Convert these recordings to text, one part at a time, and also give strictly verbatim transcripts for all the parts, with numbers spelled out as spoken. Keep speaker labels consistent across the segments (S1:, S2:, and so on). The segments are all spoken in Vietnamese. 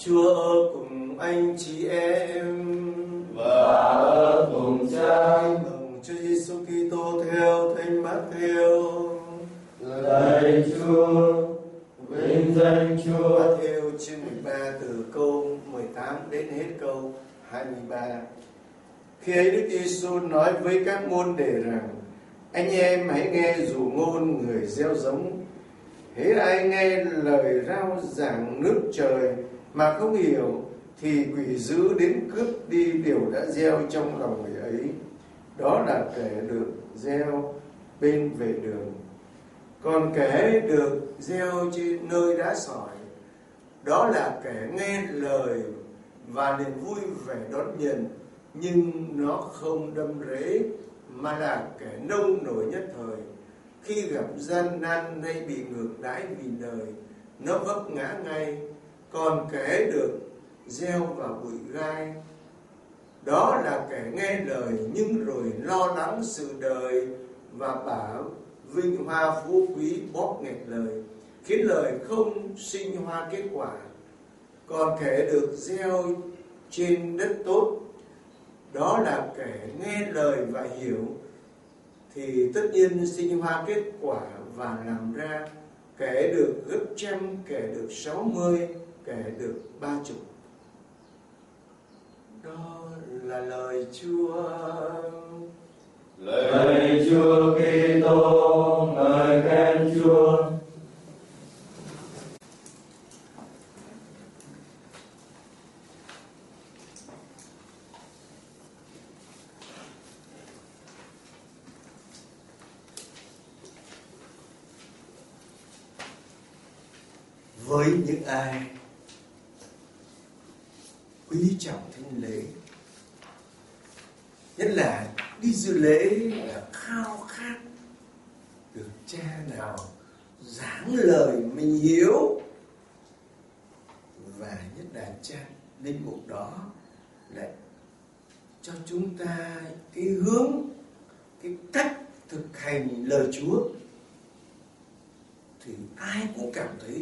S1: Chúa ở cùng anh chị em
S2: và ở cùng Cha.
S1: Mừng Chúa Giêsu Kitô theo Thánh Matthew.
S2: Lạy Chúa, vinh danh Chúa.
S1: Matthew chương mười ba từ câu mười tám đến hết câu hai mươi ba. Khi ấy Đức Giêsu nói với các môn đệ rằng: anh em hãy nghe dụ ngôn người gieo giống. Hễ ai nghe lời rao giảng nước trời mà không hiểu, thì quỷ dữ đến cướp đi điều đã gieo trong lòng người ấy. Đó là kẻ được gieo bên vệ đường. Còn kẻ được gieo trên nơi đá sỏi, đó là kẻ nghe lời và niềm vui vẻ đón nhận, nhưng nó không đâm rễ, mà là kẻ nông nổi nhất thời. Khi gặp gian nan hay bị ngược đãi vì đời, nó vấp ngã ngay. Còn kẻ được gieo vào bụi gai, đó là kẻ nghe lời nhưng rồi lo lắng sự đời và bảo vinh hoa phú quý bóp nghẹt lời, khiến lời không sinh hoa kết quả. Còn kẻ được gieo trên đất tốt, đó là kẻ nghe lời và hiểu, thì tất nhiên sinh hoa kết quả và làm ra, kẻ được gấp trăm, kẻ được sáu mươi, kẻ được ba chục. Đó là lời Chúa.
S2: Lạy Chúa Kitô, ngợi khen Chúa.
S1: Với những ai quý trọng thánh lễ, nhất là đi dự lễ là khao khát được cha nào giảng lời mình hiểu, và nhất là cha linh mục đó lại cho chúng ta cái hướng, cái cách thực hành lời Chúa, thì ai cũng cảm thấy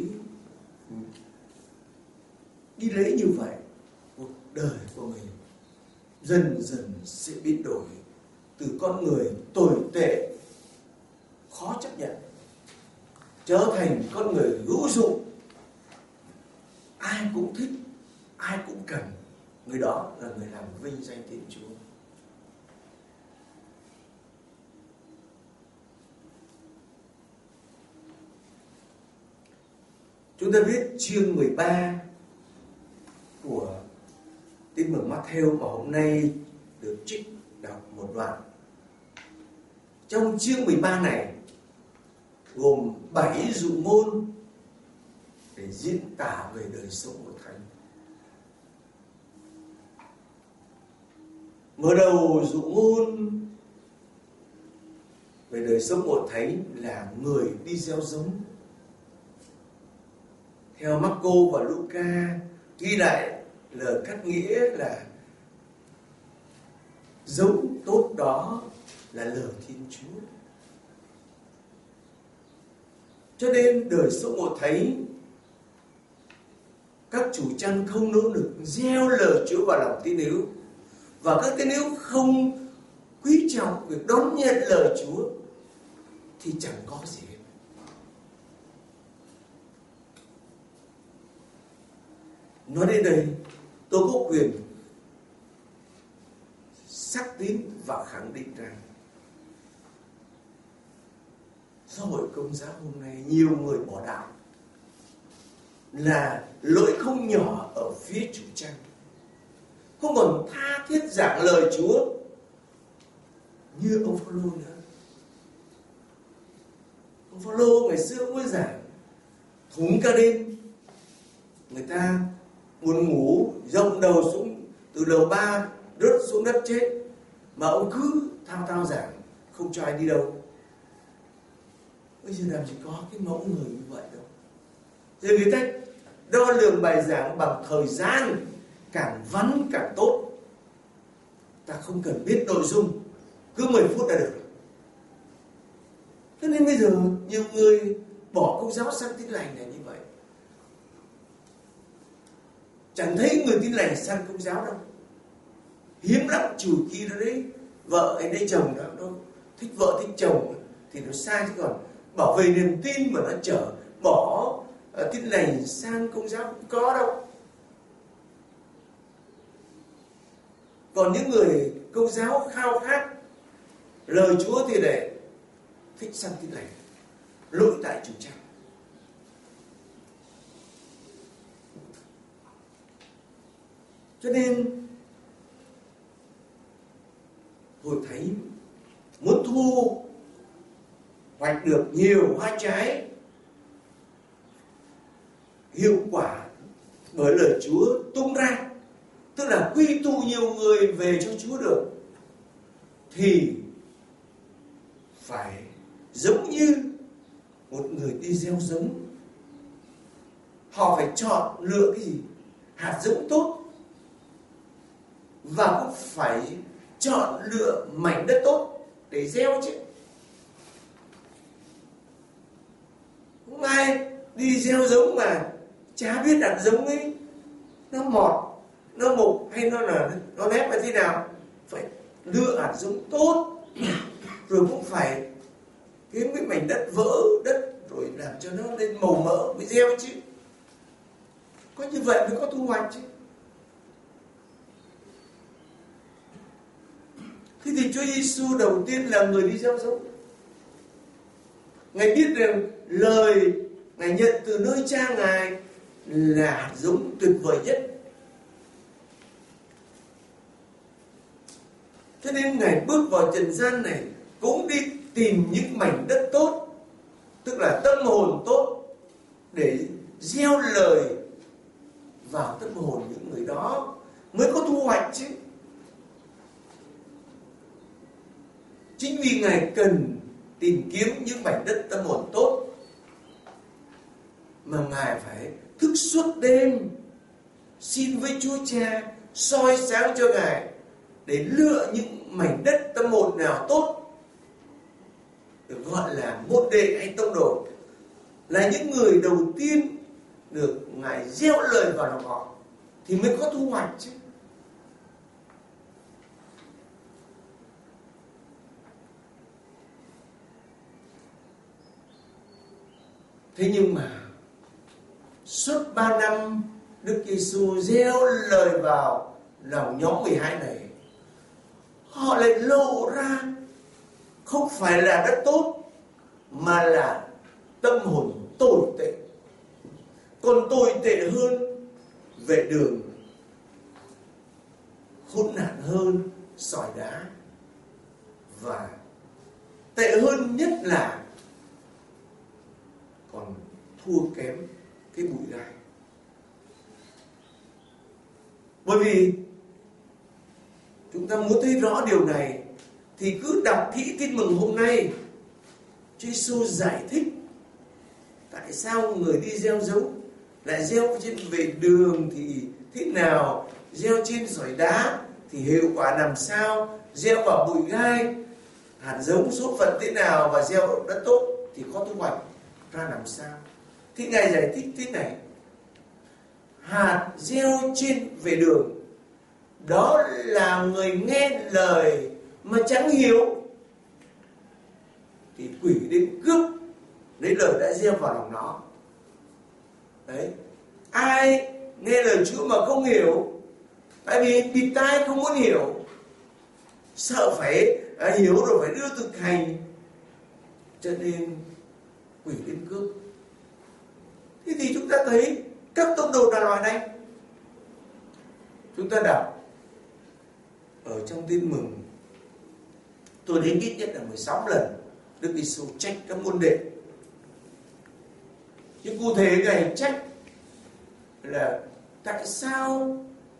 S1: đi lễ như vậy, cuộc đời của mình dần dần sẽ biến đổi từ con người tồi tệ, khó chấp nhận, trở thành con người hữu dụng. Ai cũng thích, ai cũng cần. Người đó là người làm vinh danh Thiên Chúa. Chúng ta biết chương mười ba của Tin mừng Matthew mà hôm nay được trích đọc một đoạn. Trong chương mười ba này gồm bảy dụ ngôn để diễn tả về đời sống của Thánh. Mở đầu dụ ngôn về đời sống của Thánh là người đi gieo giống. Theo Marco và Luca ghi lại lời cắt nghĩa là giống tốt đó là lời Thiên Chúa. Cho nên đời sống của Thánh, các chủ chăn không nỗ lực gieo lời Chúa vào lòng tín hữu, và các tín hữu không quý trọng việc đón nhận lời Chúa, thì chẳng có gì hết. Nói đến đây, tôi có quyền xác tín và khẳng định rằng do hội Công giáo hôm nay nhiều người bỏ đạo là lỗi không nhỏ ở phía chủ chăn, không còn tha thiết giảng lời Chúa như ông Phaolô nữa. Ông Phaolô ngày xưa mới giảng thúng ca đêm, người ta buồn ngủ rộng đầu xuống từ lầu ba rớt xuống đất chết, mà ông cứ thao thao giảng không cho ai đi đâu. Bây giờ làm gì có cái mẫu người như vậy đâu. Rồi người ta đo lường bài giảng bằng thời gian, càng vắn càng tốt. Ta không cần biết nội dung, cứ mười phút là được. Cho nên bây giờ nhiều người bỏ Công giáo sang Tin lành là như vậy.
S3: chẳng thấy người Tin Lành sang Công giáo đâu. Hiếm lắm, trừ khi đó đấy vợ anh ấy chồng đó, nó thích vợ thích chồng thì nó sang, chứ còn bảo vệ niềm tin mà nó chở bỏ uh, Tin Lành sang Công giáo không có đâu. Còn những người Công giáo khao khát lời Chúa thì để thích sang Tin Lành, lỗi tại chủ trương. Cho nên Hội Thánh muốn thu hoạch được nhiều hoa trái hiệu quả bởi lời Chúa tung ra, tức là quy tụ nhiều người về cho Chúa được, thì phải giống như một người đi gieo giống. Họ phải chọn lựa cái gì? Hạt giống tốt, và cũng phải chọn lựa mảnh đất tốt để gieo chứ. Không ai đi gieo giống mà chả biết đặt giống ấy nó mọt, nó mục hay nó là nó nếp là thế nào. Phải lựa hạt giống tốt, rồi cũng phải kiếm cái mảnh đất vỡ đất rồi làm cho nó lên màu mỡ mới gieo chứ. Có như vậy mới có thu hoạch chứ. Thế thì Chúa Giêsu đầu tiên là người đi gieo giống. Ngài biết rằng lời Ngài nhận từ nơi Cha Ngài là hạt giống tuyệt vời nhất. Cho nên Ngài bước vào trần gian này cũng đi tìm những mảnh đất tốt, tức là tâm hồn tốt, để gieo lời vào tâm hồn những người đó mới có thu hoạch chứ. Chính vì Ngài cần tìm kiếm những mảnh đất tâm hồn tốt mà Ngài phải thức suốt đêm xin với Chúa Cha soi sáng cho Ngài để lựa những mảnh đất tâm hồn nào tốt, được gọi là môn đệ hay tông đồ, là những người đầu tiên được Ngài gieo lời vào lòng họ thì mới có thu hoạch chứ. Thế nhưng mà suốt ba năm Đức Giêsu gieo lời vào lòng nhóm mười hai này, họ lại lộ ra không phải là đất tốt mà là tâm hồn tồi tệ, còn tồi tệ hơn, về đường hỗn nạn hơn sỏi đá, và tệ hơn nhất là còn thua kém cái bụi gai. Bởi vì chúng ta muốn thấy rõ điều này thì cứ đọc kỹ tin mừng hôm nay. Chúa Giêsu giải thích tại sao người đi gieo giống lại gieo trên vệ đường thì thế nào, gieo trên sỏi đá thì hiệu quả làm sao, gieo vào bụi gai hạt giống số phận thế nào, và gieo vào đất tốt thì có thu hoạch ra làm sao. Thì Ngài giải thích thế này: hạt gieo trên vệ đường đó là người nghe lời mà chẳng hiểu, thì quỷ đến cướp lấy lời đã gieo vào lòng nó. Đấy, ai nghe lời Chúa mà không hiểu, tại vì bịt tai không muốn hiểu, sợ phải à, hiểu rồi phải đưa thực hành, cho nên quỷ đến cướp. Thế thì chúng ta thấy các tông đồ là loại này. Chúng ta đọc ở trong tin mừng, tôi đến ít nhất là mười sáu lần Đức Giêsu trách các môn đệ. Nhưng cụ thể Ngài trách là tại sao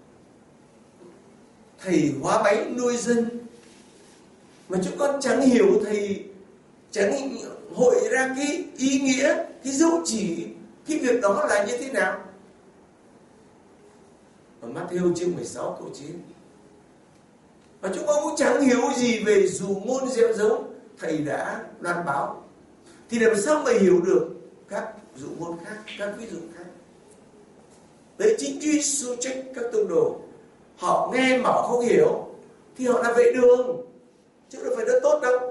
S3: thầy hóa bánh nuôi dân mà chúng con chẳng hiểu, thầy chẳng hội ra cái ý nghĩa, cái dấu chỉ cái việc đó là như thế nào. Ở Matthew chương mười sáu câu chín, và chúng con cũng chẳng hiểu gì về dù ngôn gieo giống thầy đã loan báo, thì làm sao mà hiểu được các dụ ngôn khác, các ví dụ khác. Đấy, chính Chúa Giêsu trách các tông đồ. Họ nghe mà họ không hiểu thì họ là vệ đường, chứ đâu phải rất tốt đâu.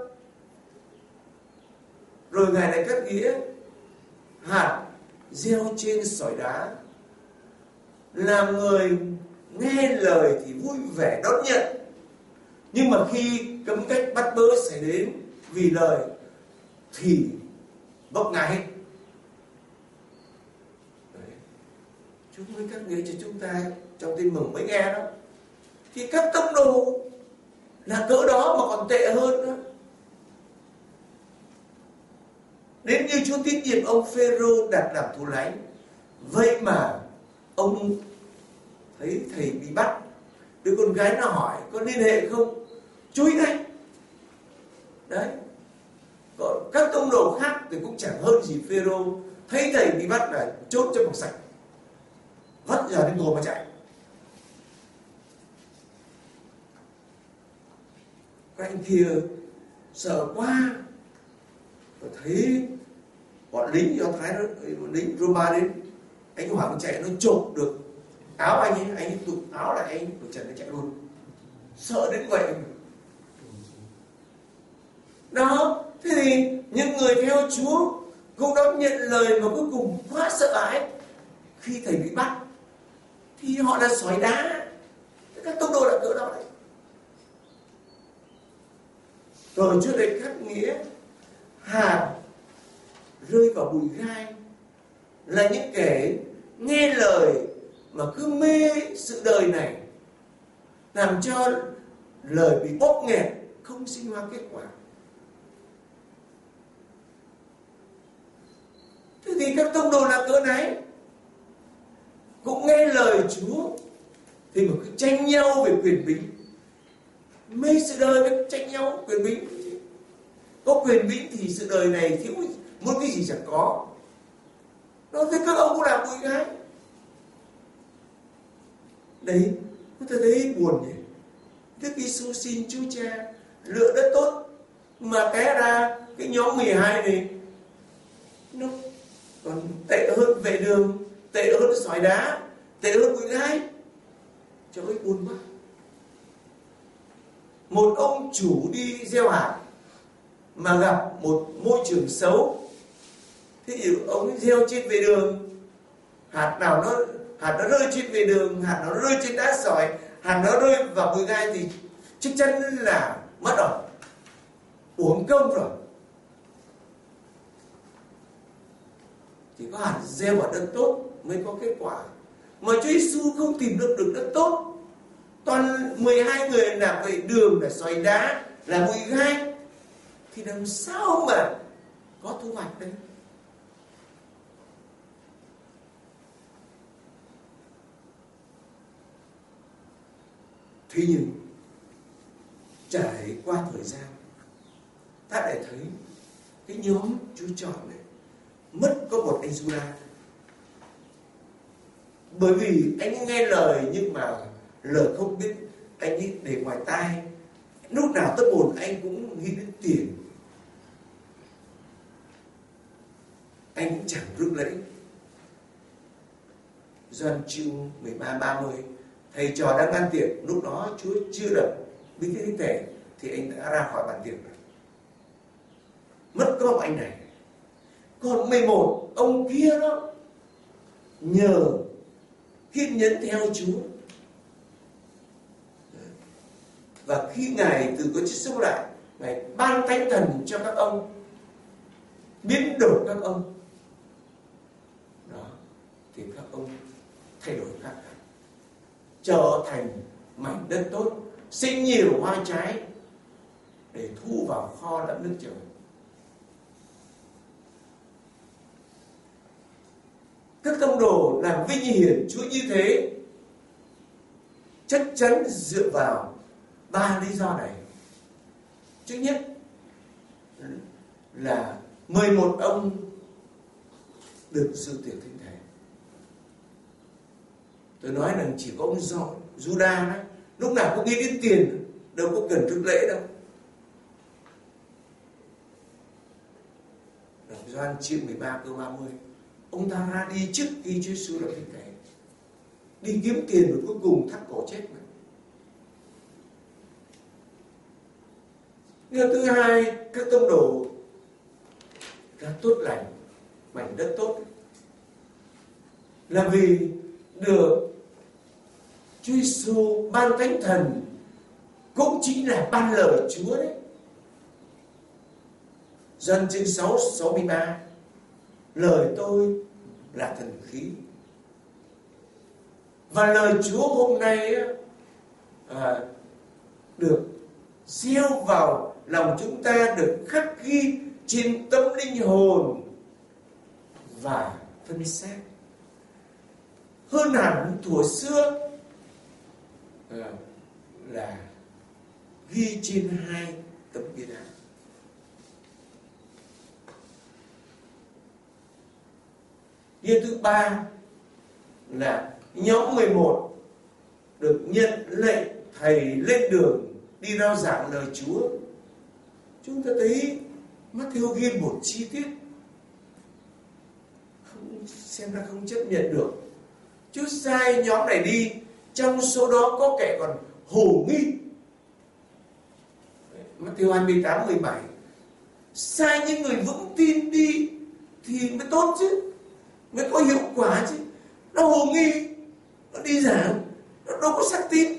S3: Rồi Ngài lại cắt nghĩa hạt gieo trên sỏi đá, làm người nghe lời thì vui vẻ đón nhận, nhưng mà khi cấm cách bắt bớ xảy đến vì lời thì bốc ngay. Đấy. Chúa mới cắt nghĩa cho chúng ta trong Tin Mừng mới nghe đó. Thì các tông đồ là cỡ đó mà còn tệ hơn nữa. Đến như Chúa tín nhiệm ông Phêrô đặt làm thủ lãnh, vậy mà ông thấy thầy bị bắt, đứa con gái nó hỏi có liên hệ không, chui ngay. Đấy. Còn các tông đồ khác thì cũng chẳng hơn gì Phêrô, thấy thầy bị bắt là chốt cho bằng sạch, vắt ra đến ngồi mà chạy. Các anh kia sợ quá, và thấy bọn lính Do Thái, bọn lính Roma đến, anh Hoàng chạy nó chộp được áo anh ấy, anh ấy tụt áo lại, anh tụt trần nó chạy luôn, sợ đến vậy. Đó, thế thì những người theo Chúa cũng đón nhận lời mà cuối cùng quá sợ hãi. Khi thầy bị bắt thì họ là sỏi đá, các tông đồ là cỡ đó đấy. Rồi Chúa lại cắt nghĩa hạt rơi vào bụi gai, là những kẻ nghe lời mà cứ mê sự đời này, làm cho lời bị bóp nghẹt, không sinh hoa kết quả. Thế thì các tông đồ là cỡ này cũng nghe lời Chúa, thì mà cứ tranh nhau về quyền bính, mê sự đời với tranh nhau quyền bính. Có quyền bính thì sự đời này thiếu, muốn cái gì chẳng có. Nó với các ông cũng làm bụi gai. Đấy, chúng ta thấy buồn nhỉ. Đức Giêsu xin Chúa Cha lựa đất tốt, mà té ra cái nhóm mười hai này nó còn tệ hơn vệ đường, tệ hơn sỏi đá, tệ hơn bụi gai. Trời ơi, buồn quá. Một ông chủ đi gieo hạt mà gặp một môi trường xấu, thế thì ông gieo trên vệ đường, hạt nào nó hạt nó rơi trên vệ đường, hạt nó rơi trên đá sỏi, hạt nó rơi vào bụi gai thì chắc chắn là mất rồi, uổng công rồi. Chỉ có hạt gieo vào đất tốt mới có kết quả. Mà Chúa Giêsu không tìm được được đất tốt, toàn mười hai người là vệ đường, là sỏi đá, là bụi gai, thì làm sao mà có thu hoạch đấy? Thế nhưng trải qua thời gian, ta lại thấy cái nhóm Chúa chọn này mất có một anh Giuđa. Bởi vì anh ấy nghe lời nhưng mà lời không biết, anh ấy để ngoài tai, lúc nào tâm hồn anh cũng nghĩ đến tiền, anh cũng chẳng rước lễ. Gioan chương mười ba ba mươi, thầy trò đang ăn tiệc, lúc đó Chúa chưa đập bí tích thánh thể thì anh đã ra khỏi bàn tiệc rồi. Mất có một anh này. Còn mười một ông kia đó nhờ kiên nhẫn theo Chúa, và khi Ngài từ có chết sống lại, Ngài ban Thánh Thần cho các ông, biến đổi các ông đó, thì các ông thay đổi khác, trở thành mảnh đất tốt, sinh nhiều hoa trái để thu vào kho lẫn nước trời. Các tông đồ làm vinh hiển Chúa như thế chắc chắn dựa vào ba lý do này. Thứ nhất là mười một ông được dự tiệc thánh thể. Tôi nói rằng chỉ có ông Giuđa đó, lúc nào cũng nghĩ đến tiền, đâu có cần rước lễ đâu. Đọc Gioan chương mười ba câu ba mươi, ông ta ra đi trước khi Chúa Giêsu lập thánh thể. đi kiếm tiền rồi cuối cùng thắt cổ chết mà. Điều thứ hai, các tông đồ ra tốt lành, mảnh đất tốt là vì được Chúa Giêsu ban Thánh Thần, cũng chính là ban lời Chúa đấy. Dân chương sáu sáu mươi ba, lời tôi là thần khí. Và lời Chúa hôm nay à, được gieo vào lòng chúng ta, được khắc ghi trên tâm linh hồn và phân xác, hơn hẳn thuở xưa à, là ghi trên hai tấm bia đá. Điều thứ ba là nhóm mười một được nhận lệnh thầy lên đường đi rao giảng lời Chúa. Chúng ta thấy Matthew ghi một chi tiết không, xem ra không chấp nhận được. Chúa sai nhóm này đi, trong số đó có kẻ còn hồ nghi. Matthew hai mươi tám mười bảy, sai những người vững tin đi thì mới tốt chứ, mới có hiệu quả chứ. Nó hồ nghi, nó đi giảng, nó đâu có xác tin.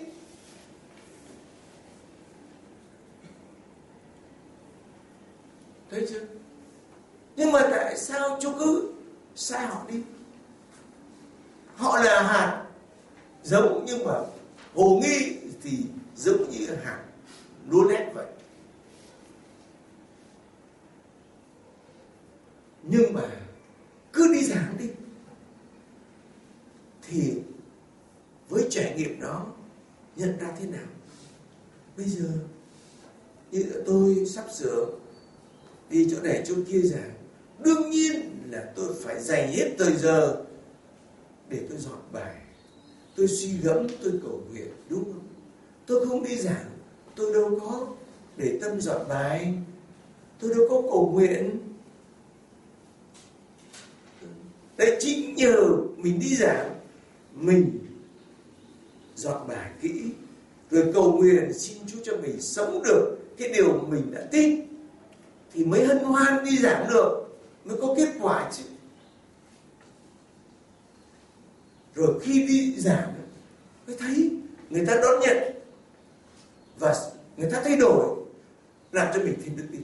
S3: Thấy chưa? Nhưng mà tại sao Chúa cứ sai họ đi? Họ là hạt giống, nhưng mà hồ nghi thì giống như hạt lúa nét vậy. Nhưng mà cứ đi giảng đi, thì với trải nghiệm đó nhận ra thế nào? Bây giờ như tôi sắp sửa đi chỗ này chỗ kia giảng, đương nhiên là tôi phải dành hết thời giờ để tôi dọn bài, tôi suy gẫm, tôi cầu nguyện, đúng không? Tôi không đi giảng, tôi đâu có để tâm dọn bài, tôi đâu có cầu nguyện. Đấy, chính nhờ mình đi giảng, mình dọn bài kỹ, rồi cầu nguyện xin Chúa cho mình sống được cái điều mình đã tin, thì mới hân hoan đi giảng được, mới có kết quả chứ. Rồi khi đi giảng mới thấy người ta đón nhận và người ta thay đổi, làm cho mình thêm đức tin.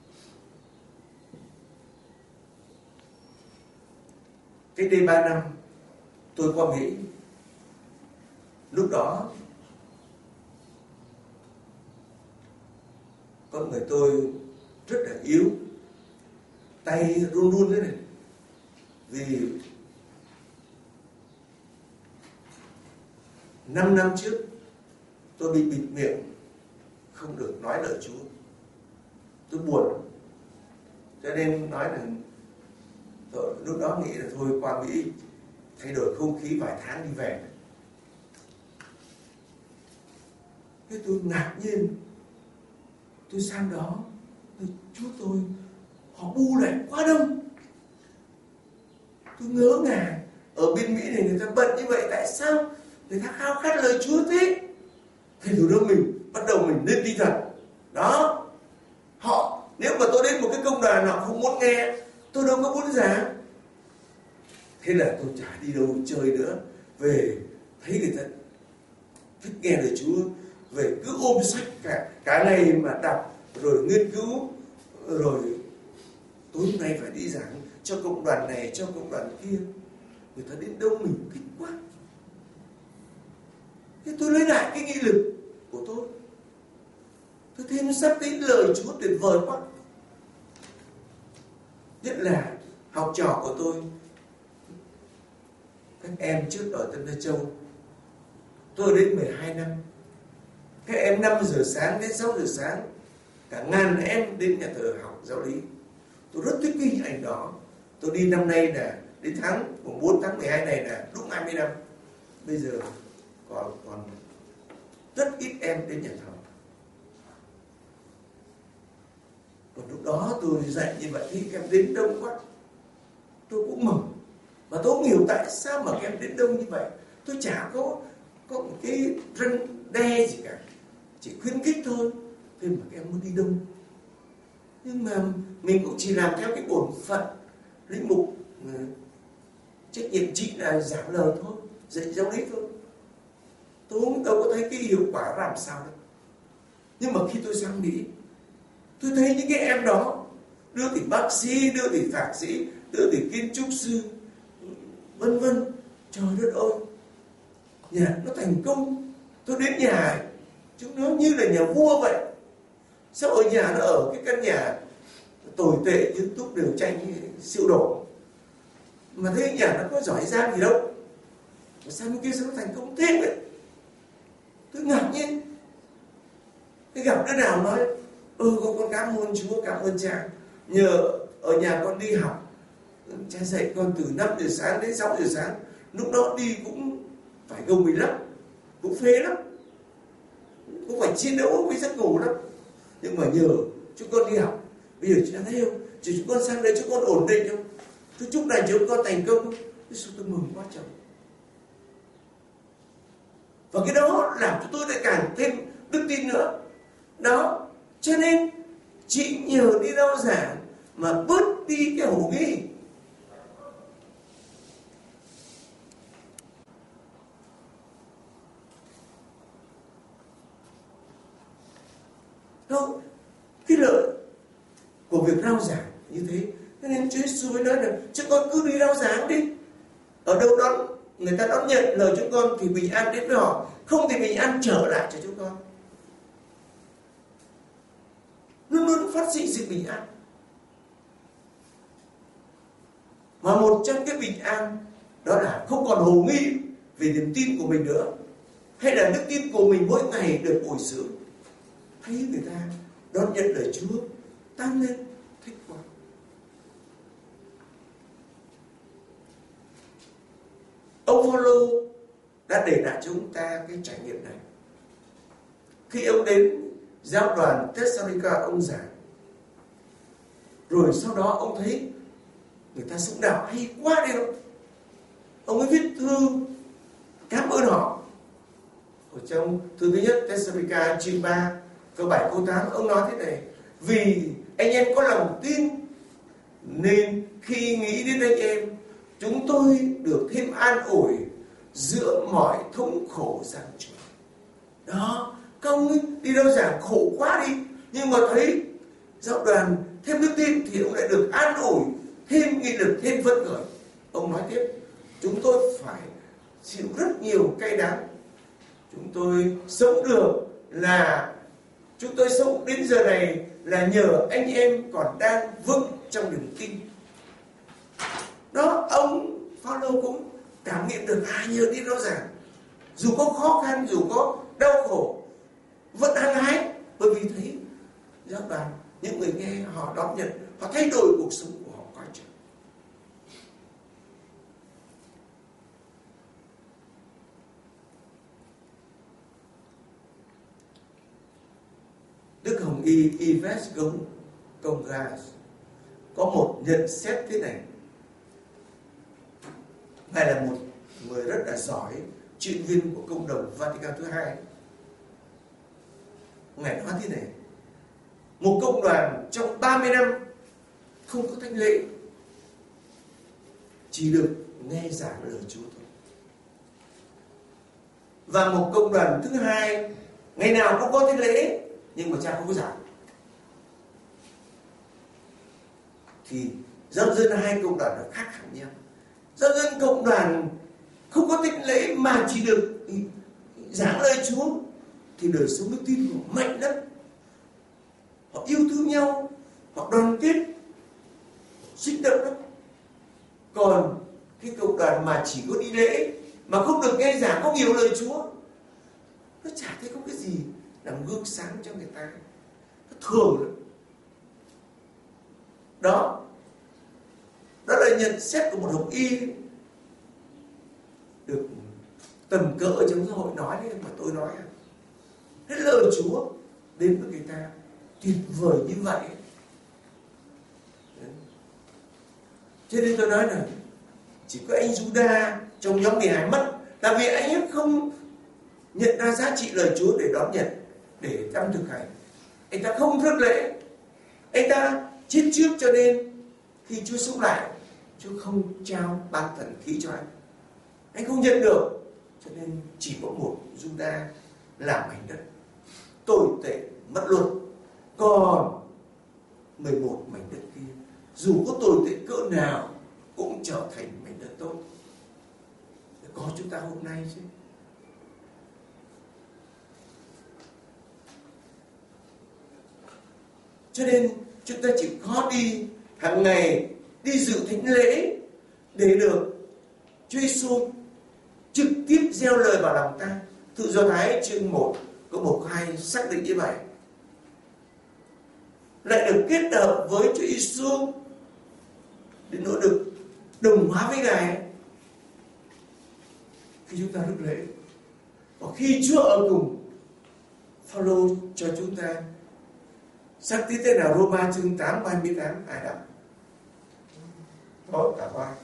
S3: Cách đây ba năm tôi qua Mỹ. Lúc đó con người tôi rất là yếu, tay run run thế này, vì năm năm trước tôi bị bịt miệng, không được nói lời Chúa. Tôi buồn, cho nên nói là tôi, lúc đó nghĩ là thôi qua Mỹ thay đổi không khí vài tháng đi về. Thế tôi ngạc nhiên, tôi sang đó, tôi, Chúa tôi, họ bu lại quá đông. Tôi ngỡ ngàng, ở bên Mỹ này người ta bận như vậy, tại sao người ta khao khát lời Chúa thế? Thế từ đó mình bắt đầu mình lên tinh thần. Đó, họ, nếu mà tôi đến một cái công đoàn họ không muốn nghe, tôi đâu có muốn giảng. Thế là tôi chả đi đâu chơi nữa. Về thấy người ta thích nghe lời Chúa, về cứ ôm sách cả cả ngày mà đọc, rồi nghiên cứu, rồi tối hôm nay phải đi giảng cho cộng đoàn này, cho cộng đoàn kia. Người ta đến đâu mình thích quá. Thế tôi lấy lại cái nghị lực của tôi. Tôi thêm sắp đến lời Chúa tuyệt vời quá. Nhất là học trò của tôi, các em trước ở Tân Gia Châu, tôi đến mười hai năm. Các em năm giờ sáng đến sáu giờ sáng, cả ngàn em đến nhà thờ học giáo lý. Tôi rất thích cái hình ảnh đó. Tôi đi năm nay là đến tháng mùng bốn tháng mười hai này là đúng hai mươi năm. Bây giờ còn, còn rất ít em đến nhà thờ. Còn lúc đó tôi dạy như vậy thì các em đến đông quá, tôi cũng mừng. Mà tôi không hiểu tại sao mà các em đến đông như vậy. tôi chả có có một cái răn đe gì cả, chỉ khuyến khích thôi. Thế mà các em muốn đi đông, nhưng mà mình cũng chỉ làm theo cái bổn phận linh mục, trách nhiệm chị là giảng lời thôi, dạy giáo lý thôi. Tôi không đâu có thấy cái hiệu quả làm sao đâu. Nhưng mà khi tôi sang Mỹ, tôi thấy những cái em đó, đưa thì bác sĩ, đưa thì thạc sĩ, đưa thì kiến trúc sư, vân vân. Trời đất ơi, nhà nó thành công. Tôi đến nhà chúng nó như là nhà vua vậy. Sao ở nhà nó ở cái căn nhà tồi tệ, kiến trúc đều tranh siêu đổ, mà thấy nhà nó có giỏi giang gì đâu, mà sao bên kia sao nó thành công thế vậy? Tôi ngạc nhiên. Thế gặp đứa nào nói ừ con cảm ơn Chúa, cảm ơn cha, nhờ ở nhà con đi học, cha dạy con từ năm giờ sáng đến sáu giờ sáng, lúc đó đi cũng phải gồng mình lắm, cũng phê lắm, cũng phải chiến đấu với giấc ngủ lắm. Nhưng mà nhờ chúng con đi học, bây giờ chị đã thấy không, chỉ chúng con sang đây chúng con ổn định không, tôi chúc này chúng con thành công không. Thế sao tôi mừng quá trời. Và cái đó làm cho tôi lại càng thêm đức tin nữa. Đó, cho nên chị nhờ đi rao giảng mà bớt đi cái hồ nghi. Không, cái lợi của việc rao giảng như thế. Cho nên Chúa Giêsu mới nói là chúng con cứ đi rao giảng đi. Ở đâu đó người ta đón nhận lời chúng con thì bình an đến với họ, không thì bình an trở lại cho chúng con. Luôn luôn phát sinh sự bình an. Mà một trong cái bình an đó là không còn hồ nghi về niềm tin của mình nữa, hay là đức tin của mình mỗi ngày được bồi dưỡng. Thấy người ta đón nhận lời Chúa tăng lên, thích quá. Ông Phaolô đã để lại cho chúng ta cái trải nghiệm này. Khi ông đến giáo đoàn Thessalonica ông giảng, rồi sau đó ông thấy người ta sống đạo hay quá đi đâu, ông ấy viết thư cảm ơn họ. Ở trong thư thứ nhất Thessalonica chương ba câu bảy câu tám, ông nói thế này: vì anh em có lòng tin nên khi nghĩ đến anh em, chúng tôi được thêm an ủi giữa mọi thống khổ gian truân. Đó, các ông ấy đi đâu giảng khổ quá đi, nhưng mà thấy giáo đoàn thêm đức tin thì ông lại được an ủi, thêm nghị lực, thêm phấn khởi. Ông nói tiếp: chúng tôi phải chịu rất nhiều cay đắng. Chúng tôi sống được là chúng tôi sống đến giờ này là nhờ anh em còn đang vững trong niềm tin. Đó, ông Phaolô cũng cảm nghiệm được à, nhờ đi rao giảng, dù có khó khăn, dù có đau khổ, vẫn hăng hái, bởi vì thấy giáo đoàn, những người nghe họ đón nhận, họ thay đổi cuộc sống của họ quá trời. Đức Hồng Y Yves Congas có một nhận xét thế này. Ngài là một người rất là giỏi, chuyên viên của công đồng Vatican thứ hai. Ngài nói thế này: một công đoàn trong ba mươi năm không có thánh lễ, chỉ được nghe giảng lời Chúa thôi. Và một công đoàn thứ hai, ngày nào cũng có thánh lễ nhưng mà cha không có giảng. Thì giáo dân hai công đoàn nó khác hẳn nhau. Giáo dân cộng đoàn không có thánh lễ mà chỉ được giảng lời Chúa thì đời sống đức tin của họ mạnh lắm. Họ yêu thương nhau, họ đoàn kết, sinh động lắm. Còn cái cộng đoàn mà chỉ có đi lễ mà không được nghe giảng, không hiểu lời Chúa, nó chả thấy có cái gì làm gương sáng cho người ta. Nó thường lắm. Đó, đó là nhận xét của một học y được tầm cỡ trong xã hội nói đấy, mà tôi nói hết lời Chúa đến với người ta tuyệt vời như vậy. Cho nên tôi nói là chỉ có anh Juda trong nhóm mười hai mất, Là vì anh ấy không nhận ra giá trị lời Chúa để đón nhận, để trong thực hành. Anh ta không rước lễ, anh ta chết trước, cho nên khi Chúa sống lại, Chúa không trao ban thần khí cho anh. Anh không nhận được, cho nên chỉ có một Giuđa làm mảnh đất tồi tệ mất luôn. Còn mười một mảnh đất kia, dù có tồi tệ cỡ nào cũng trở thành mảnh đất tốt. Có chúng ta hôm nay chứ. Cho nên chúng ta chỉ có đi hàng ngày, đi dự thánh lễ để được Chúa Giêsu trực tiếp gieo lời vào lòng ta. Tự Do Thái chương một câu một hai xác định như vậy. Lại được kết hợp với Chúa Giêsu để nó được đồng hóa với Ngài khi chúng ta rước lễ. Và khi Chúa ở cùng, Phaolô cho chúng ta xác tín thế nào? Roma chương tám hai mươi tám, ai đọc? Có cả ba.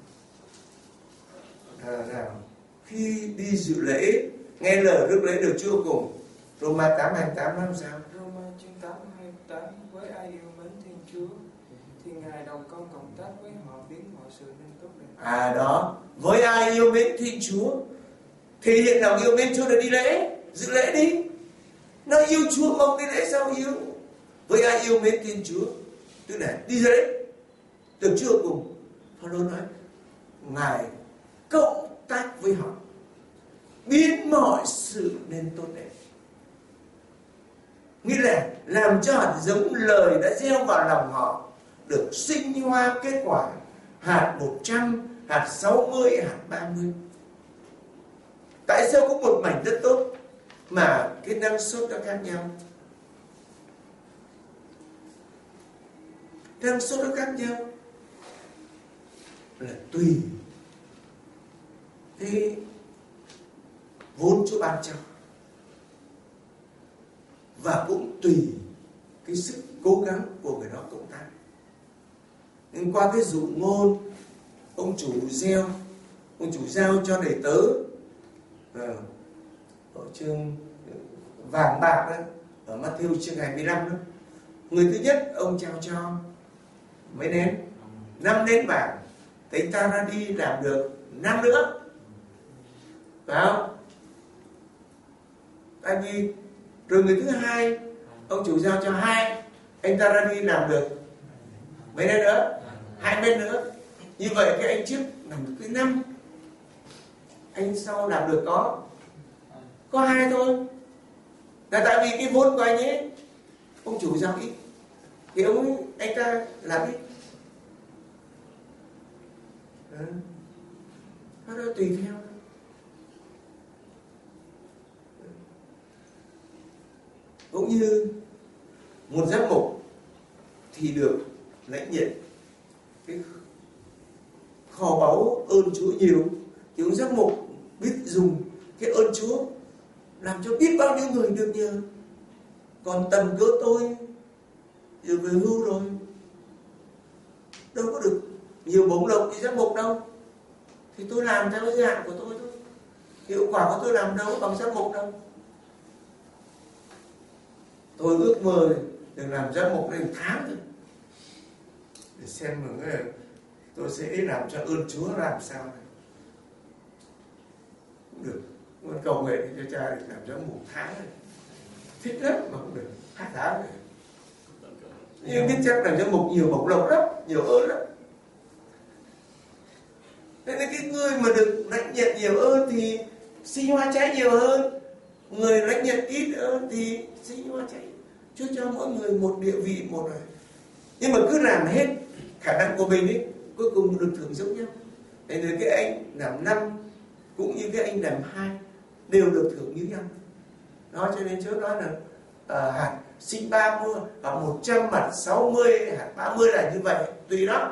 S3: À, nào khi đi dự lễ, nghe lời rước lễ được Chúa cùng. Roma tám hai mươi tám nói sao?
S4: Roma chương tám hai mươi tám, với ai yêu mến Thiên Chúa thì Ngài đồng công cộng tác với họ biến mọi sự nên tốt đẹp.
S3: À đó, với ai yêu mến Thiên Chúa thì hiện lòng yêu mến Chúa để đi lễ, dự lễ đi. Nó yêu Chúa mong đi lễ sao yêu? Với ai yêu mến Thiên Chúa, tức là đi lễ được Chúa cùng. Phaolô nói Ngài cộng tác với họ biến mọi sự nên tốt đẹp. Nghĩa là làm cho hạt giống lời đã gieo vào lòng họ được sinh hoa kết quả, hạt một trăm, hạt sáu mươi, hạt ba mươi. Tại sao có một mảnh đất tốt mà cái năng suất nó khác nhau? Năng suất nó khác nhau là tùy cái vốn Chúa ban cho, và cũng tùy cái sức cố gắng của người đó cộng tác. Nhưng qua cái dụ ngôn ông chủ gieo, ông chủ giao cho đầy tớ à, ở chương vàng bạc đó, ở Matthew chương hai mươi lăm đó, người thứ nhất ông trao cho mấy nén, năm nén vàng, thì anh ta ra đi làm được năm nữa, phải không? Tại vì rồi người thứ hai ông chủ giao cho hai, anh ta ra đi làm được mấy nén nữa, hai nén nữa. Như vậy cái anh trước làm được cái năm, anh sau làm được có có hai thôi. Là tại vì cái vốn của anh ấy, ông chủ giao ít thì ông anh ta làm ít. Đó. Nó đó tùy theo. Cũng như một giám mục thì được lãnh nhận cái kho báu ơn Chúa nhiều, thì ông giám mục biết dùng cái ơn Chúa làm cho biết bao nhiêu người được nhờ. Còn tầm cỡ tôi giờ về hưu rồi, đâu có được nhiều bổng lộc như giám mục đâu, thì tôi làm theo cái giới hạn của tôi thôi. Hiệu quả của tôi làm đâu bằng giám mục đâu. Tôi ước mơ được làm giám mục đến tháng thôi, để xem mà tôi sẽ làm cho ơn Chúa làm sao này. Cũng được. Muốn cầu nguyện cho cha được làm giám mục tháng này. Thích lắm mà không được hai tháng này. Nhưng biết chắc làm giám mục nhiều bổng lộc lắm, nhiều ơn lắm. Nên là cái người mà được lãnh nhận nhiều ơn thì sinh hoa trái nhiều hơn, người lãnh nhận ít ơn thì sinh hoa trái. Chúa cho mỗi người một địa vị một rồi. Nhưng mà cứ làm hết khả năng của mình ấy, cuối cùng được thưởng giống nhau. Nên là cái anh làm năm cũng như cái anh làm hai đều được thưởng như nhau. Đó, cho nên Chúa nói là uh, hạt sinh ba mươi, hạt một trăm, hạt sáu mươi, hạt ba mươi là như vậy, tùy đó.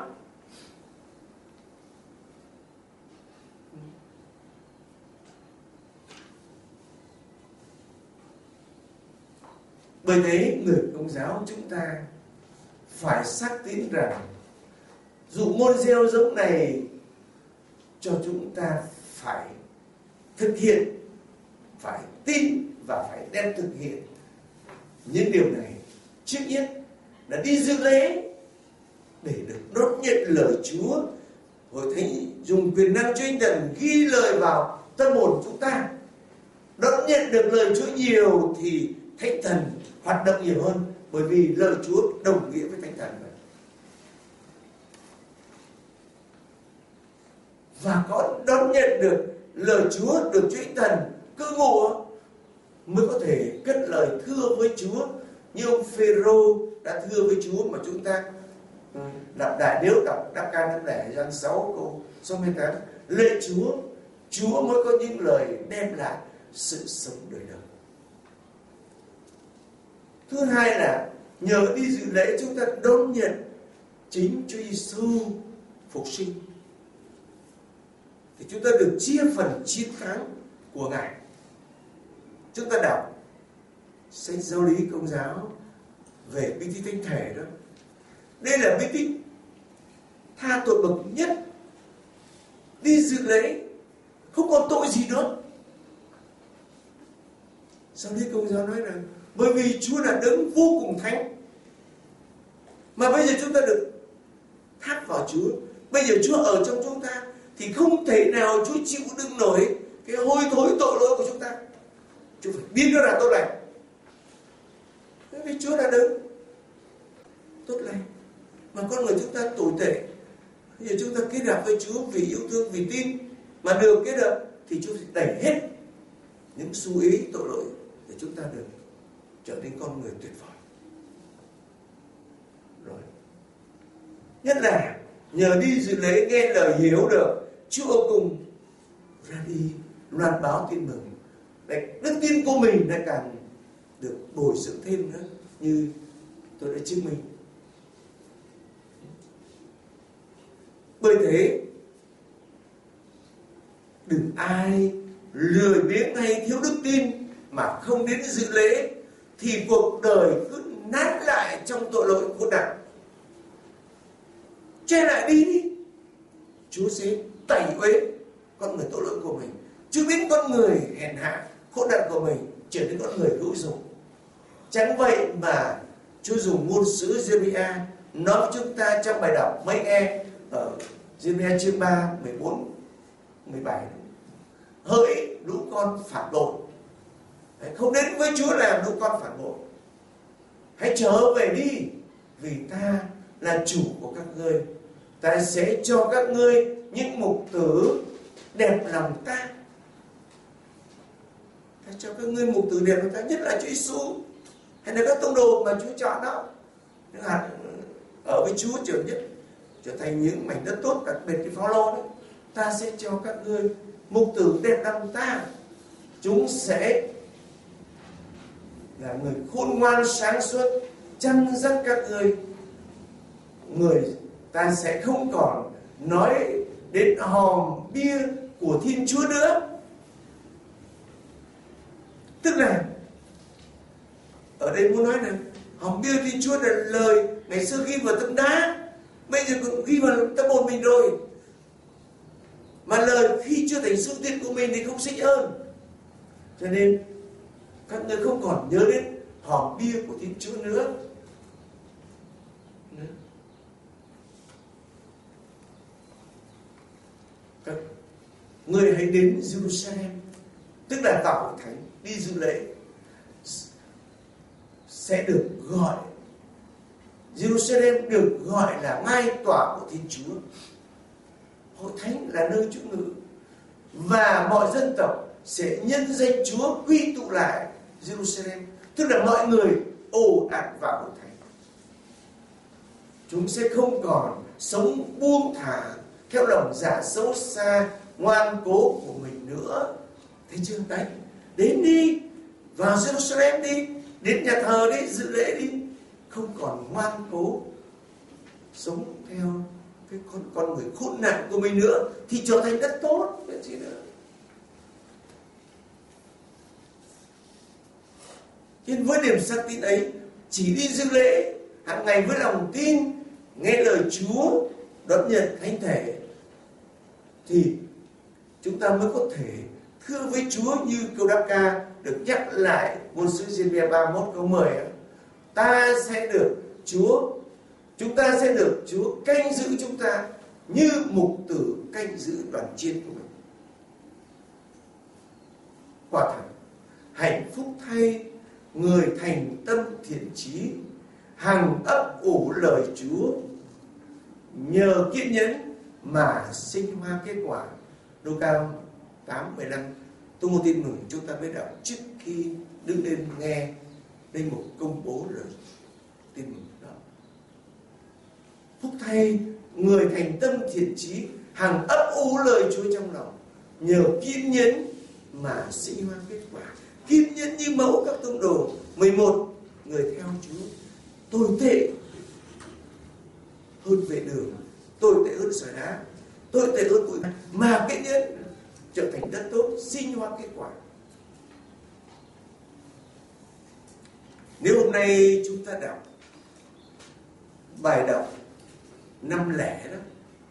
S3: Bởi thế người Công giáo chúng ta phải xác tín rằng dụ ngôn gieo giống này cho chúng ta phải thực hiện, phải tin và phải đem thực hiện những điều này. Trước nhất là đi dự lễ để được đón nhận lời Chúa. Hội thánh dùng quyền năng Chúa Thánh Thần ghi lời vào tâm hồn chúng ta. Đón nhận được lời Chúa nhiều thì Thánh Thần hoạt động nhiều hơn, bởi vì lời Chúa đồng nghĩa với Thánh Thần. Và có đón nhận được lời Chúa, được Chúa Thánh Thần cư ngụ mới có thể cất lời thưa với Chúa, như ông Phêrô đã thưa với Chúa mà chúng ta đọc đại nếu đọc đáp ca đáp lẻ Giăng sáu câu số mười tám. Lạy Chúa, Chúa mới có những lời đem lại sự sống đời đời. Thứ hai là nhờ đi dự lễ chúng ta đón nhận chính Chúa Giêsu phục sinh, thì chúng ta được chia phần chiến thắng của Ngài. Chúng ta đọc sách Giáo lý Công giáo về bí tích Thánh Thể đó. Đây là bí tích tha tội bậc nhất. Đi dự lễ không còn tội gì nữa. Giáo lý Công giáo nói rằng bởi vì Chúa là đấng vô cùng thánh, mà bây giờ chúng ta được thác vào Chúa. Bây giờ Chúa ở trong chúng ta thì không thể nào Chúa chịu đựng nổi cái hôi thối tội lỗi của chúng ta. Chúa phải biến nó ra tốt lành. Bởi vì Chúa là đấng tốt lành, mà con người chúng ta tồi tệ. Bây giờ chúng ta kết hợp với Chúa vì yêu thương, vì tin mà được kết hợp, thì Chúa sẽ đẩy hết những xu ý tội lỗi để chúng ta được trở nên con người tuyệt vời. Rồi, nhất là nhờ đi dự lễ nghe lời hiểu được Chúa cùng ra đi loan báo tin mừng, để đức tin của mình lại càng được bồi dưỡng thêm nữa, như tôi đã chứng minh. Bởi thế đừng ai lười biếng hay thiếu đức tin mà không đến dự lễ, thì cuộc đời cứ nát lại trong tội lỗi khốn nạn. Che lại đi đi, Chúa sẽ tẩy uế con người tội lỗi của mình, chứ biến con người hèn hạ khốn nạn của mình trở nên con người hữu dụng. Chẳng vậy mà Chúa dùng ngôn sứ Giê-rê-mi-a nói với chúng ta trong bài đọc mấy nghe ở Giê-rê-mi-a chương ba, mười bốn, mười bảy. Hỡi lũ con phản bội, không đến với Chúa làm lũ con phản bội, hãy trở về đi, vì ta là chủ của các ngươi. Ta sẽ cho các ngươi những mục tử đẹp lòng ta. Ta cho các ngươi mục tử đẹp lòng ta, nhất là Chúa Giêsu, hay là các tông đồ mà Chúa chọn đó, những hạt ở với Chúa trở nhất, trở thành những mảnh đất tốt, đặc biệt cái Phao-lô đấy. Ta sẽ cho các ngươi mục tử đẹp lòng ta. Chúng sẽ là người khôn ngoan sáng suốt, chăn dắt các ngươi. Người ta sẽ không còn nói đến hòm bia của Thiên Chúa nữa. Tức là ở đây muốn nói là hòm bia Thiên Chúa là lời ngày xưa ghi vào tấm đá, bây giờ cũng ghi vào tâm hồn mình rồi. Mà lời khi chưa thành sự tiết của mình thì không xích ơn. Cho nên các người không còn nhớ đến hòm bia của Thiên Chúa nữa. Các người hãy đến Jerusalem, tức là vào hội thánh đi dự lễ, sẽ được gọi, Jerusalem được gọi là ngai tòa của Thiên Chúa. Hội thánh là nơi Chúa ngự, và mọi dân tộc sẽ nhân danh Chúa quy tụ lại Jerusalem, tức là mọi người ồ ạt vào hội thánh. Chúng sẽ không còn sống buông thả theo lòng dạ xấu xa ngoan cố của mình nữa. Thấy chưa? Đấy, đến đi, vào Jerusalem đi, đến nhà thờ đi, dự lễ đi, không còn ngoan cố sống theo cái con con người khốn nạn của mình nữa, thì trở thành đất tốt, biết gì nữa. Nên với niềm xác tín ấy, chỉ đi dự lễ hàng ngày với lòng tin, nghe lời Chúa, đón nhận thánh thể, thì chúng ta mới có thể thưa với Chúa như câu đáp ca được nhắc lại ngôn sứ Giê-rê-mi-a ba mươi mốt câu mười. Ta sẽ được Chúa, chúng ta sẽ được Chúa canh giữ chúng ta như mục tử canh giữ đoàn chiên của mình. Quả thật, hạnh phúc thay người thành tâm thiện chí, hằng ấp ủ lời Chúa, nhờ kiên nhẫn mà sinh hoa kết quả. Luca tám mười lăm. Tôi một tin mừng chúng ta biết đọc trước khi đứng lên nghe linh mục công bố lời tin mừng đó. Phúc thay người thành tâm thiện chí, hằng ấp ủ lời Chúa trong lòng, nhờ kiên nhẫn mà sinh hoa kết quả. Kiên nhẫn như mẫu các tông đồ. Mười một. Người theo Chúa tồi tệ hơn vệ đường, tồi tệ hơn sỏi đá, tồi tệ hơn bụi, mà kiên nhẫn trở thành đất tốt, sinh hoa kết quả. Nếu hôm nay chúng ta đọc bài đọc năm lẻ đó,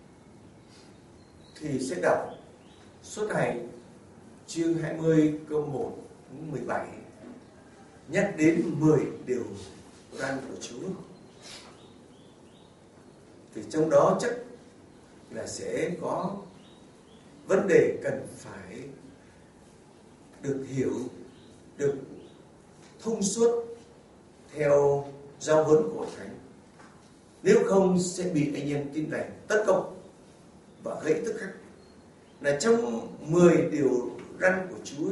S3: thì sẽ đọc Xuất Hành chương hai mươi câu một đến mười bảy, nhắc đến mười điều răn của Chúa. Thì trong đó chắc là sẽ có vấn đề cần phải được hiểu, được thông suốt theo giáo huấn của Thánh. Nếu không sẽ bị anh em Tin Lành tấn công và gây tức khắc. Là trong mười điều răn của Chúa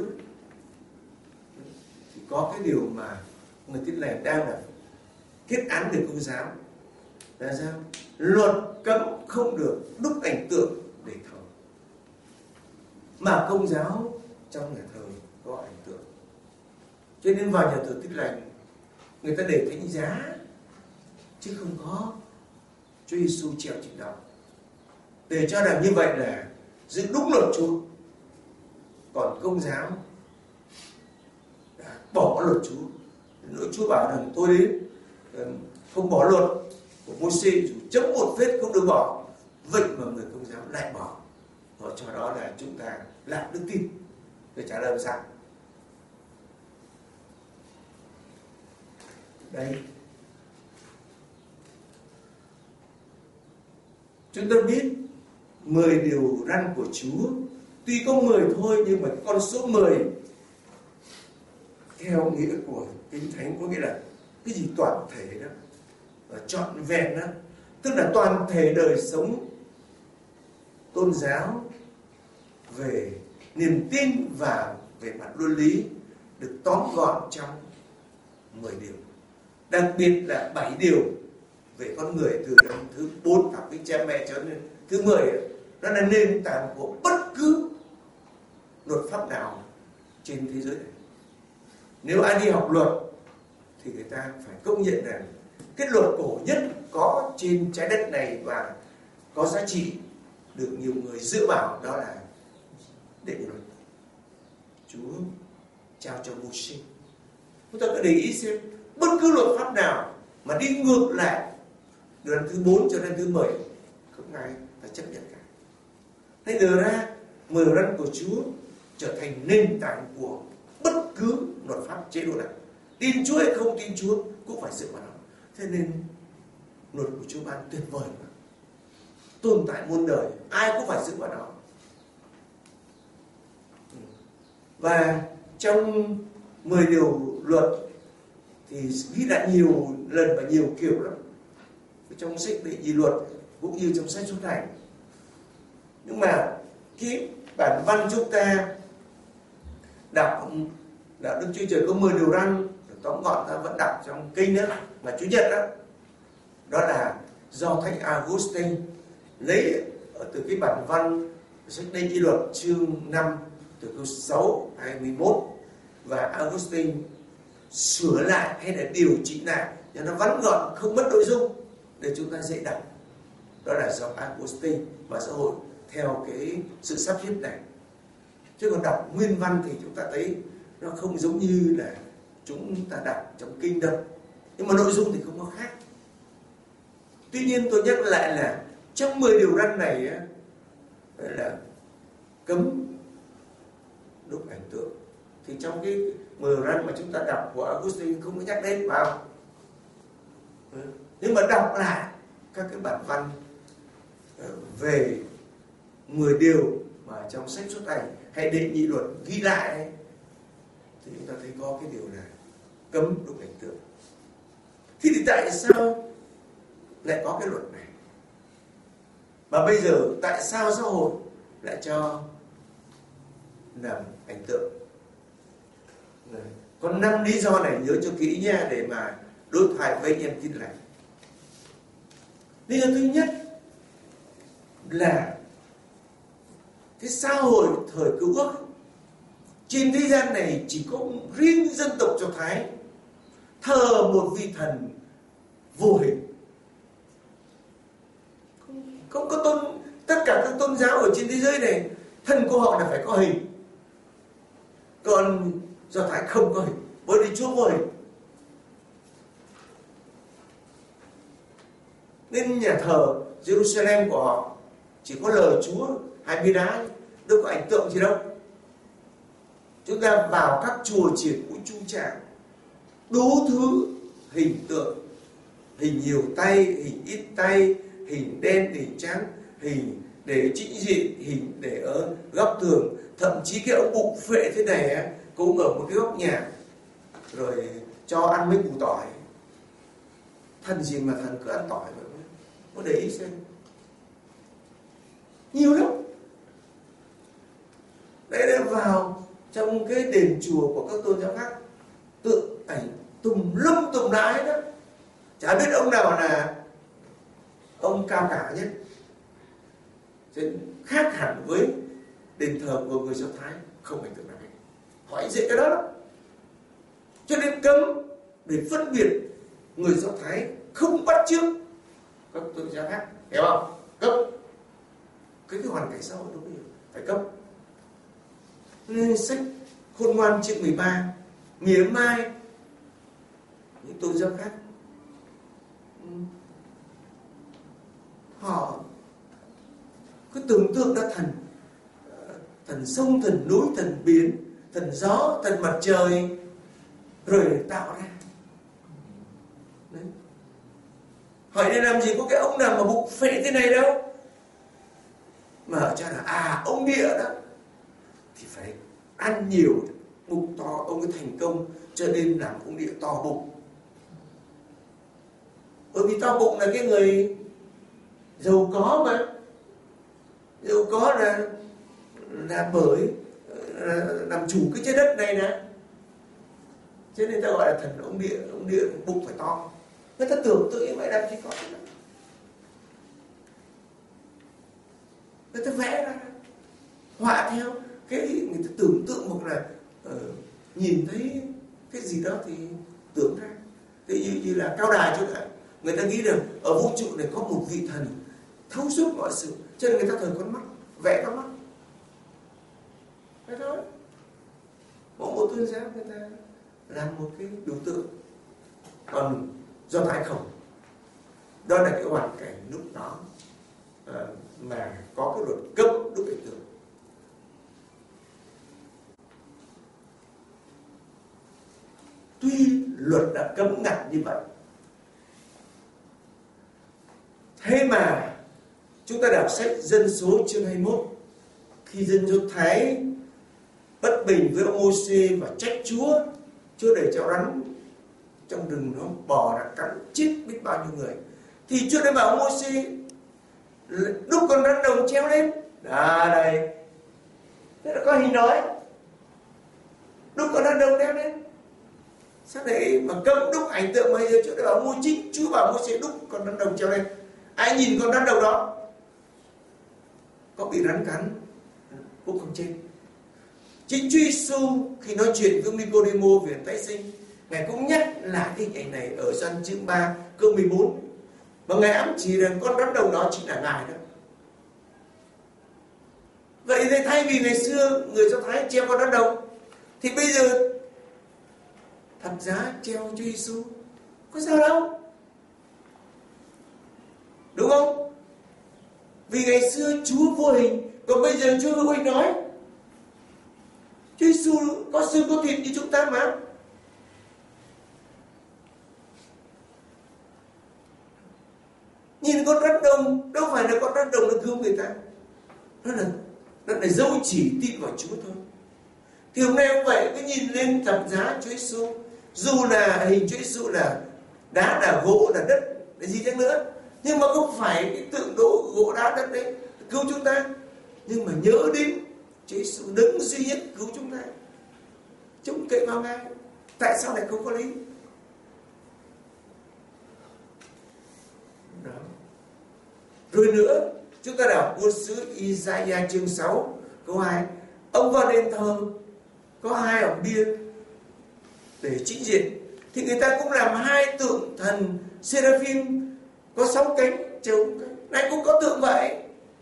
S3: thì có cái điều mà người Tin Lành đang là kết án về Công giáo là sao? Luật cấm không được đúc ảnh tượng để thờ, mà Công giáo trong nhà thờ có ảnh tượng, cho nên vào nhà thờ Tin Lành người ta để thánh giá chứ không có Chúa Giêsu treo trên đó, để cho rằng như vậy là giữ đúng luật Chúa. Còn Công giáo đã bỏ luật Chúa. Nội Chúa bảo rằng tôi đến không bỏ luật của Môi-se, dù chấm một vết không được bỏ. Vậy mà người Công giáo lại bỏ. Và cho đó là chúng ta lạc đức tin. Để trả lời sao? Đây, chúng ta biết mười điều răn của Chúa tuy có mười thôi, nhưng mà con số mười theo nghĩa của Kinh Thánh có nghĩa là cái gì toàn thể đó, và trọn vẹn đó, tức là toàn thể đời sống tôn giáo về niềm tin và về mặt luân lý được tóm gọn trong mười điều. Đặc biệt là bảy điều về con người, từ năm thứ bốn học với cha mẹ cho đến thứ mười, nó là nền tảng của bất cứ luật pháp nào trên thế giới này. Nếu ai đi học luật thì người ta phải công nhận rằng cái luật cổ nhất có trên trái đất này và có giá trị được nhiều người dựa vào, đó là Đệ Luật Chúa trao cho Môi-se. Chúng ta cứ để ý xem bất cứ luật pháp nào mà đi ngược lại từ năm thứ bốn cho đến thứ mười, không ai ta chấp nhận cả. Thế đưa ra mười răn của Chúa trở thành nền tảng của bất cứ luật pháp chế độ nào. Tin Chúa hay không tin Chúa cũng phải dựa vào nó. Thế nên luật của Chúa ban tuyệt vời mà, tồn tại muôn đời, ai cũng phải dựa vào nó. Và trong mười điều luật thì ghi lại nhiều lần và nhiều kiểu lắm, trong sách Đệ Nhị Luật cũng như trong sách Xuất Hành. Nhưng mà cái bản văn chúng ta đọc là Đức Chúa Trời có mười điều răn, tóm gọn ta vẫn đọc trong kinh đó mà Chủ nhật đó, đó là do Thánh Augustine lấy ở từ cái bản văn sách Đệ Nhị Luật chương năm từ câu sáu hai mươi mốt, và Augustine sửa lại hay là điều chỉnh lại cho nó vắn gọn, không mất nội dung để chúng ta dễ đọc. Đó là do Augustine và xã hội theo cái sự sắp xếp này. Chứ còn đọc nguyên văn thì chúng ta thấy nó không giống như là chúng ta đọc trong kinh đâu, nhưng mà nội dung thì không có khác. Tuy nhiên tôi nhắc lại là trong mười điều răn này á, là cấm trong cái mười răn mà chúng ta đọc của Augustine không có nhắc đến, phải không? Nhưng mà đọc lại các cái bản văn về mười điều mà trong sách Xuất Hành hay Đệ Nhị Luật ghi lại ấy, thì chúng ta thấy có cái điều là cấm đúc ảnh tượng. Thì, thì tại sao lại có cái luật này? Và bây giờ tại sao giáo hội lại cho làm ảnh tượng? Có năm lý do này, nhớ cho kỹ nha, để mà đối thoại với anh em tin lành. Lý do thứ nhất là cái xã hội thời Cựu Ước, trên thế gian này chỉ có riêng dân tộc Do Thái thờ một vị thần vô hình. Không, không có tôn, tất cả các tôn giáo ở trên thế giới này thần của họ là phải có hình, còn Do Thái không có hình, bởi vì Chúa vô hình. Nên nhà thờ Jerusalem của họ chỉ có lời Chúa hai bia đá, đâu có ảnh tượng gì đâu. Chúng ta vào các chùa triển cũng chu tràng, đủ thứ hình tượng, hình nhiều tay, hình ít tay, hình đen, hình trắng, hình để chính diện, hình để ở góc tường, thậm chí cái ông bụng phệ thế này cũng ở một cái góc nhà, rồi cho ăn mấy củ tỏi. Thần gì mà thần cứ ăn tỏi vậy? Có để ý xem, nhiều lắm. Đấy là vào trong cái đền chùa của các tôn giáo khác, tượng ảnh tùm lum tùm đái đó, chả biết ông nào là ông cao cả nhất. Nên khác hẳn với đền thờ của người Do Thái, không phải tượng nào hết. Họ ảnh diện cái đó đó. Cho nên cấm để phân biệt người Do Thái không bắt chước các tôn giáo khác, hiểu không? Cấp cái cái hoàn cảnh xã hội đúng không? Phải cấp. Nên sách Khôn Ngoan chương mười ba, mỉa mai những tôn giáo khác, họ cứ tưởng tượng ra thần, thần sông, thần núi, thần biển, thần gió, thần mặt trời, rồi tạo ra. Đấy. Hỏi để làm gì có cái ông nào mà bụng phệ thế này đâu, mà ở cho là à ông địa đó thì phải ăn nhiều, bụng to, ông ấy thành công cho nên làm ông địa to bụng. Bởi vì to bụng là cái người giàu có mà, giàu có là là bởi là làm chủ cái trái đất này nè, cho nên ta gọi là thần ông địa. Ông địa bụng phải to, người ta tưởng tượng như vậy làm gì có thế nào. Người ta vẽ ra, họa theo cái người ta tưởng tượng, hoặc là uh, nhìn thấy cái gì đó thì tưởng ra. Thì như, như là Cao Đài chứ lại, người ta nghĩ rằng ở vũ trụ này có một vị thần thấu suốt mọi sự, cho nên người ta thờ con mắt, vẽ con mắt. Thế thôi. Mỗi một tôn giáo người ta làm một cái biểu tượng, còn Do Thái không. Đó là cái hoàn cảnh lúc đó uh, mà có cái luật cấm đúc ảnh tượng. Tuy luật đã cấm ngặt như vậy, thế mà chúng ta đọc sách Dân số chương hai mươi mốt, khi dân Do Thái bất bình với ông Mô-xê và trách Chúa, Chúa để cho rắn trong rừng nó bò ra cắn chết biết bao nhiêu người, thì Chúa đã bảo ông Mô-xê đúc con rắn đồng treo lên. À đây, thế là có hình nói đúc con rắn đồng treo lên. Sao đấy mà cấm đúc ảnh tượng, mà giờ Chúa đã bảo Mô-xê, Chúa bảo Mô-xê đúc con rắn đồng treo lên. Ai nhìn con rắn đồng đó có bị rắn cắn cũng không chết. Chính Chúa Giêsu khi nói chuyện với ông Nicodemo về tái sinh, Ngài cũng nhắc lại cái hình ảnh này ở Gioan chương ba câu mười bốn, mà Ngài ám chỉ rằng con rắn đồng đó chính là Ngài đó. Vậy thì thay vì ngày xưa người Do Thái treo con rắn đồng, thì bây giờ thập giá treo Chúa Giêsu, có sao đâu, đúng không? Vì ngày xưa Chúa vô hình, còn bây giờ Chúa vô hình nói. Chúa Chúa Giêsu có xương có thịt như chúng ta mà. Nhìn con rắn đồng, đâu phải là con rắn đồng nó cứu người ta, nó là nó là dấu chỉ tin vào Chúa thôi. Thì hôm nay cũng vậy, cứ nhìn lên thập giá Chúa Giêsu, dù là hình Chúa Giêsu là đá, là gỗ, là đất, là gì chăng nữa, nhưng mà không phải cái tượng đổ gỗ đá đất đấy cứu chúng ta, nhưng mà nhớ đến Chúa Giêsu đấng duy nhất cứu chúng ta, trông cậy vào Ngài. Tại sao lại không có lý? Đó. Rồi nữa, chúng ta đọc ngôn sứ Isaiah chương sáu câu hai. Ông vào đền thờ có hai ỏng bia để chính diện, thì người ta cũng làm hai tượng thần Seraphim có sáu cánh trống cánh. Này cũng có tượng vậy.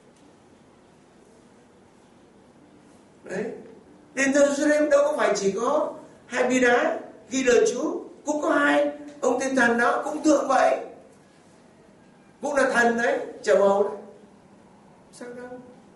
S3: Đấy. Đền thờ Jerusalem đâu có phải chỉ có hai bia đá ghi lời Chúa, cũng có hai ông tiên thần đó cũng tượng vậy, cũng là thần đấy, chầu hầu đấy. Sao đâu?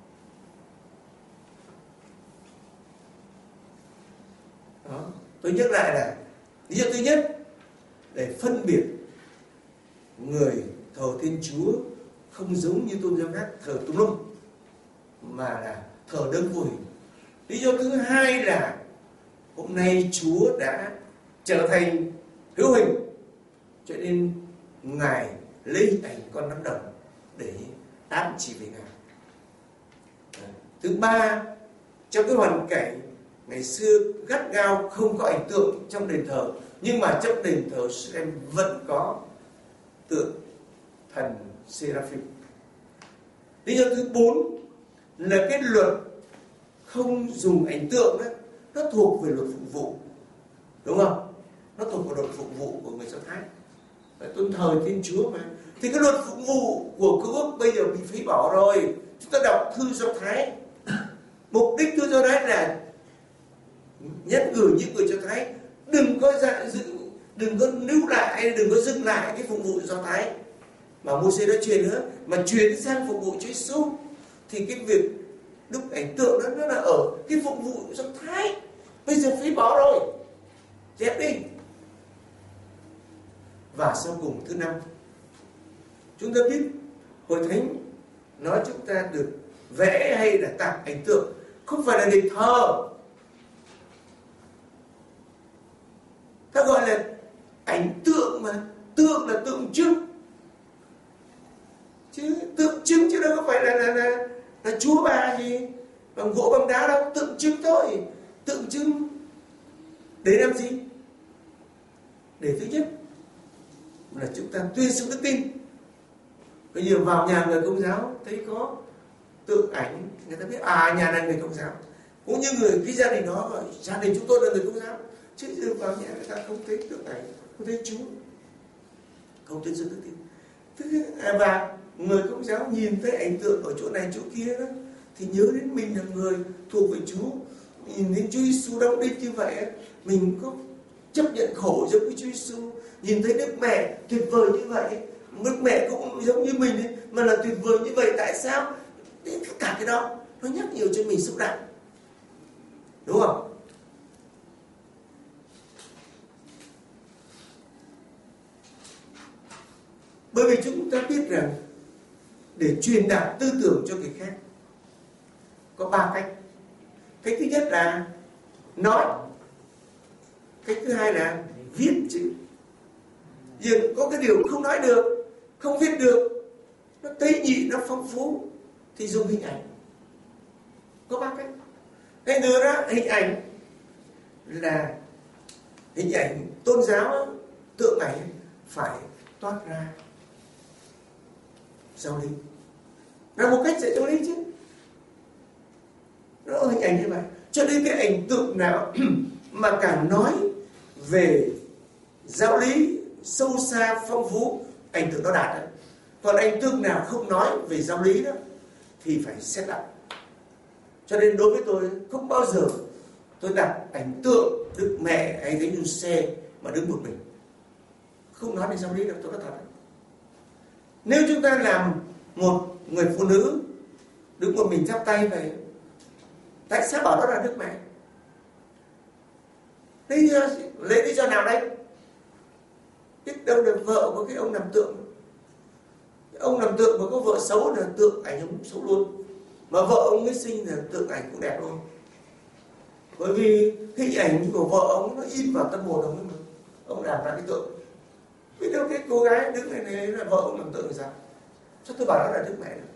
S3: Đó. Tôi nhắc lại là lý do thứ nhất, để phân biệt người thờ Thiên Chúa không giống như tôn giáo khác thờ tùm lum, mà là thờ đấng vô hình. Lý do thứ hai là hôm nay Chúa đã trở thành hữu hình, cho nên Ngài lấy ảnh con rắn đồng để ám chỉ về Ngài. Thứ ba, trong cái hoàn cảnh ngày xưa gắt gao không có ảnh tượng trong đền thờ, nhưng mà trong đền thờ Jerusalem vẫn có tượng thần Seraphim. Lý do thứ bốn là cái luật không dùng ảnh tượng đó, nó thuộc về luật phục vụ, đúng không? Nó thuộc về luật phục vụ của người Do Thái, phải tôn thờ Thiên Chúa mà. Thì cái luật phục vụ của Cứu ước bây giờ bị phế bỏ rồi. Chúng ta đọc thư Do Thái, mục đích thư Do Thái là nhắc gửi những người Do Thái đừng có dạ giữ, đừng có níu lại hay đừng có dừng lại cái phục vụ Do Thái mà Mô-sê đã truyền nữa, mà chuyển sang phục vụ Chúa Giêsu. Thì cái việc đúc ảnh tượng đó nó là ở cái phục vụ Do Thái, bây giờ phế bỏ rồi, dẹp đi. Và sau cùng thứ năm, chúng ta biết Hội Thánh nói chúng ta được vẽ hay là tạc ảnh tượng không phải là để thờ, ta gọi là ảnh tượng mà, tượng là tượng trưng, chứ tượng trưng chứ đâu có phải là là là, là Chúa bà gì bằng gỗ bằng đá đâu, tượng trưng thôi. Tượng trưng để làm gì? Để thứ nhất là chúng ta tuyên xưng đức tin. Bây giờ vào nhà người Công giáo thấy có tượng ảnh, người ta biết à nhà này người Công giáo. Cũng như người cái gia đình đó, gia đình chúng tôi là người Công giáo, chứ giờ vào nhà người ta không thấy tượng ảnh, không thấy Chúa, không tuyên xưng đức tin. Thứ và người Công giáo nhìn thấy ảnh tượng ở chỗ này chỗ kia đó, thì nhớ đến mình là người thuộc về Chúa, nhìn đến Chúa Giêsu đóng đinh như vậy, mình có chấp nhận khổ giống như Chúa Giêsu, nhìn thấy Đức Mẹ tuyệt vời như vậy, Đức Mẹ cũng giống như mình ấy, mà là tuyệt vời như vậy, tại sao? Tất cả cái đó nó nhắc nhiều cho mình xúc động, đúng không? Bởi vì chúng ta biết rằng để truyền đạt tư tưởng cho người khác có ba cách. Cách thứ nhất là nói, cách thứ hai là viết chữ. Nhưng có cái điều không nói được, không viết được, nó tế nhị, nó phong phú, thì dùng hình ảnh. Có ba cách. Cái nữa đó, hình ảnh là hình ảnh tôn giáo, tượng ảnh phải toát ra giáo lý, là một cách dạy giáo lý chứ. Nó hình ảnh như vậy. Cho nên cái ảnh tượng nào mà càng nói về giáo lý sâu xa, phong phú, ảnh tượng đó đạt đấy. Còn ảnh tượng nào không nói về giáo lý đó thì phải xét lại. Cho nên đối với tôi, không bao giờ tôi đặt ảnh tượng Đức Mẹ hay Thánh Giuse mà đứng một mình, không nói về giáo lý đâu, tôi nói thật. Nếu chúng ta làm một người phụ nữ đứng một mình chắp tay vậy, tại sao bảo đó là Đức Mẹ? Lấy, lấy lý do nào đây? Biết đâu là vợ của cái ông làm tượng. Ông làm tượng mà có vợ xấu là tượng ảnh ông xấu luôn. Mà vợ ông ấy sinh là tượng ảnh cũng đẹp luôn. Bởi vì hình ảnh của vợ ông nó in vào tâm hồn ông ấy mà. Ông làm ra cái tượng. Biết đâu cái cô gái đứng này, này là vợ ông làm tượng thì sao? Sao tôi bảo đó là Đức Mẹ nữa.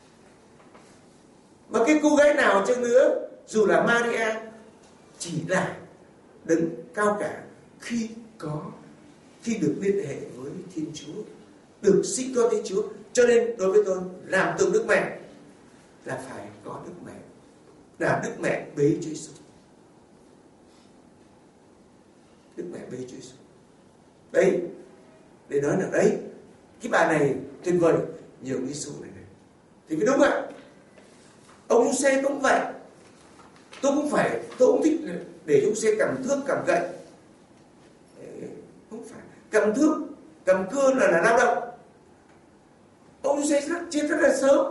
S3: Mà cái cô gái nào chăng nữa, dù là Maria, chỉ là đấng cao cả khi có, khi được liên hệ với Thiên Chúa, được sinh con Thiên Chúa. Cho nên đối với tôi, làm tượng Đức Mẹ là phải có Đức Mẹ, là Đức Mẹ bế Chúa Giêsu. Đức Mẹ bế Chúa Giêsu. Đấy, để nói là đấy, cái bà này tuyệt vời, nhiều Giêsu này này. Thì mới đúng ạ. Ông Giuse cũng vậy. Tôi cũng phải, tôi cũng thích để Giuse cầm thước cầm gậy. Không phải, cầm thước, cầm cưa là là lao động. Ông Giuse chết rất là sớm.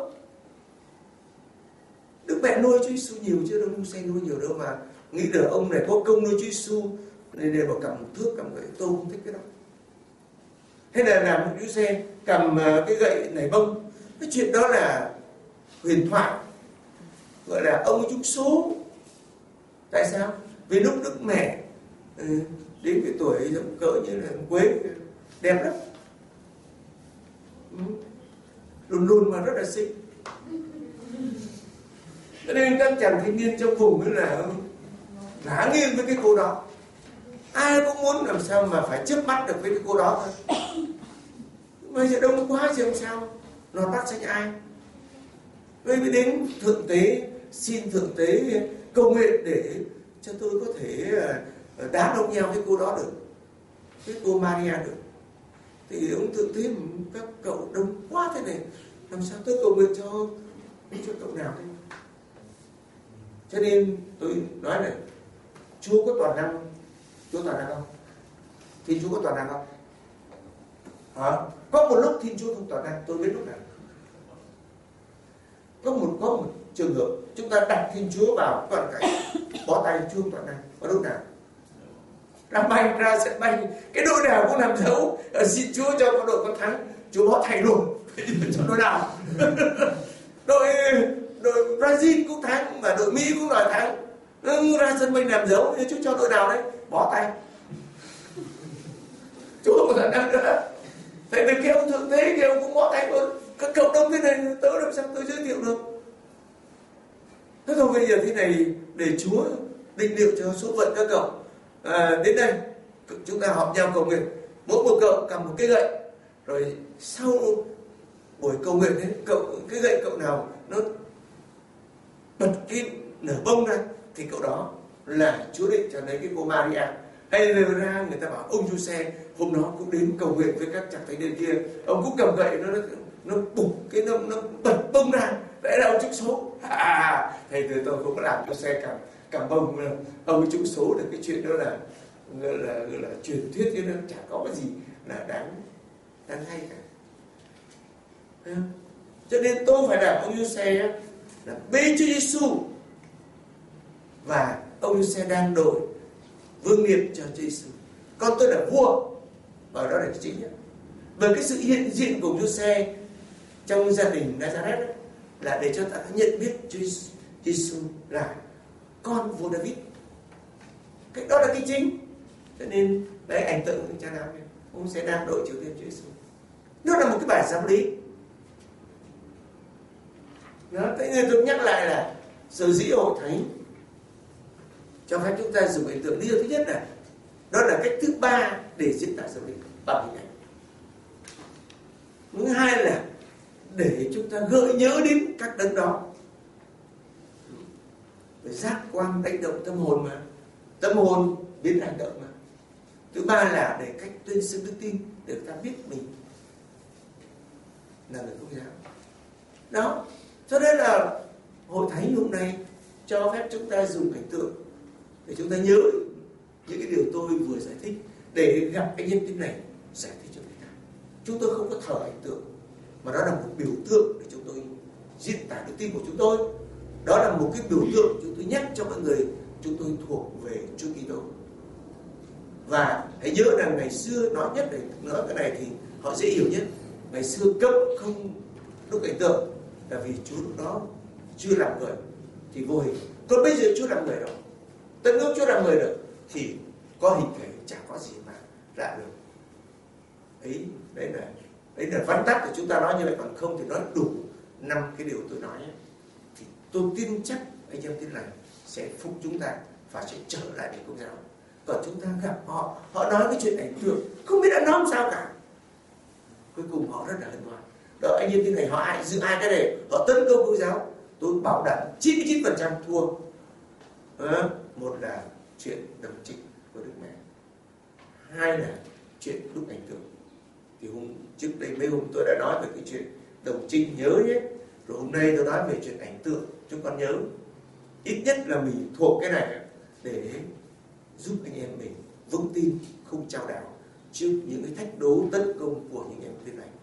S3: Đức Mẹ nuôi Chúa Giêsu nhiều chứ đâu Giuse nuôi nhiều đâu mà nghĩ là ông này có công nuôi Chúa Giêsu nên để mà cầm thước cầm gậy. Tôi không thích cái đó. Hay là làm một Giuse cầm cái gậy nảy bông. Cái chuyện đó là huyền thoại, gọi là ông trúng số. Tại sao? Vì lúc Đức Mẹ ừ, đến cái tuổi giống cỡ như là Quế, đẹp lắm, ừ, lùn lùn mà rất là xinh. Cho nên các chàng thanh niên trong vùng ấy là ngã nghiêng với cái cô đó. Ai cũng muốn làm sao mà phải chớp mắt được với cái cô đó thôi. Bây giờ đông quá chứ làm sao nó bắt sanh ai. Bây mới đến Thượng Tế, xin Thượng Tế cầu nguyện để cho tôi có thể đá đông nhau với cô đó được, với cô Maria được. Thì ông Thượng Tế, các cậu đông quá thế này, làm sao tôi cầu nguyện cho cho cậu nào thế. Cho nên tôi nói này, Chúa có toàn năng, Chúa toàn năng không? Thiên Chúa có toàn năng không? Hả? Có một lúc Thiên Chúa không toàn năng, tôi biết lúc nào. Có một có một trường hợp chúng ta đặt Thiên Chúa vào toàn cảnh bó tay Chúa không toàn năng, có lúc nào? Làm bay ra sẽ bay, cái đội nào cũng làm dấu xin Chúa cho có đội con thắng, Chúa bó tay luôn cho đội nào. đội đội Brazil cũng thắng và đội Mỹ cũng đòi thắng, ra sân bay làm dấu, Chúa cho đội nào đấy bó tay. Chúa không có khả năng nữa. Tại vì cái ông Thượng Tế kia ông cũng bó tay luôn. Các cậu đông thế này tớ làm sao tôi giới thiệu được. Thế thôi bây giờ thế này, để Chúa định liệu cho số phận các cậu. À, đến đây chúng ta họp nhau cầu nguyện, mỗi một cậu cầm một cái gậy, rồi sau buổi cầu nguyện ấy, cậu cái gậy cậu nào nó bật cái nở bông ra thì cậu đó là Chúa định cho lấy cái cô Maria. Hay là ra người ta bảo ông Giuse hôm đó cũng đến cầu nguyện với các chàng thanh niên kia, ông cũng cầm gậy, nó nó bục cái nó nó bật bông ra, đấy là ông trúng số. À, thầy từ tôi cũng có làm Giuse cầm cầm bông, ông trúng số được. Cái chuyện đó là gọi là gọi là truyền thuyết chứ nó chả có cái gì là đáng đáng hay cả. Thấy không? Cho nên tôi phải làm ông Giuse là bế Chúa Giêsu, và ông Giuse đang đổi vương miện cho Chúa Giêsu. Con tôi là vua, và đó là cái chính nhất. Bởi cái sự hiện diện của Giuse trong gia đình Nazareth là để cho ta nhận biết Chúa Giêsu là con vua David. Cái đó là cái chính. Cho nên đấy, ảnh tượng của cha nào ông sẽ đang đội triều tiên Chúa Giêsu. Nó là một cái bài giáo lý. Đó, thế nên tôi nhắc lại là sở dĩ Hội Thánh cho phép chúng ta dùng ảnh tượng. Lý do thứ nhất là đó là cách thứ ba để diễn tả giáo lý bằng hình ảnh. Thứ hai là để chúng ta gợi nhớ đến các đấng đó, để giác quan đánh động tâm hồn mà, tâm hồn biến hành động mà. Thứ ba là để cách tuyên xưng đức tin, để ta biết mình là người Công giáo. Đó, cho nên là Hội Thánh hôm nay cho phép chúng ta dùng ảnh tượng để chúng ta nhớ những cái điều tôi vừa giải thích, để gặp anh em tin này giải thích cho người ta. Chúng tôi không có thờ ảnh tượng, mà đó là một biểu tượng để chúng tôi diễn tả đức tin của chúng tôi. Đó là một cái biểu tượng chúng tôi nhắc cho mọi người chúng tôi thuộc về Chúa Kitô. Và hãy nhớ rằng ngày xưa nói nhất này, nói cái này thì họ dễ hiểu nhất. Ngày xưa cấm không đúc ảnh tượng là vì Chúa lúc đó chưa làm người thì vô hình. Còn bây giờ Chúa làm người rồi, tất ngưỡng Chúa làm người được thì có hình thể chả có gì mà lạ được. Ấy đấy là đấy là văn tắt của chúng ta nói như vậy, còn không thì nói đủ năm cái điều tôi nói ấy. Thì tôi tin chắc anh em tin lành sẽ phục chúng ta và sẽ trở lại với Công giáo. Còn chúng ta gặp họ, họ nói cái chuyện ảnh tượng không biết đã nói sao cả, cuối cùng họ rất là hân hoan. Đó, anh em tin lành họ ai giữ ai cái này, họ tấn công Công giáo, tôi bảo đảm chín mươi chín phần trăm thua. À, một là chuyện đồng trinh của Đức Mẹ, hai là chuyện đúc ảnh tượng. Thì hôm trước đây mấy hôm tôi đã nói về cái chuyện đồng trinh, nhớ nhé. Rồi hôm nay tôi nói về chuyện ảnh tượng, chúng con nhớ. Ít nhất là mình thuộc cái này để giúp anh em mình vững tin, không chao đảo trước những cái thách đố tấn công của những em tin lành.